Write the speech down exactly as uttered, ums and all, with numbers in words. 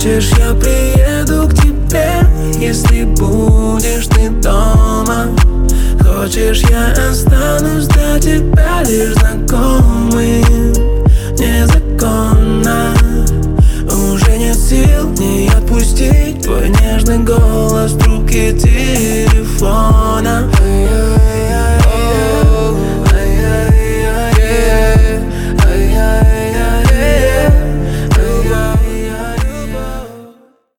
Хочешь, я приеду к тебе, если будешь ты дома? Хочешь, я останусь для тебя лишь знакомым? Незаконно уже нет сил не отпустить твой нежный голос в трубке тишины.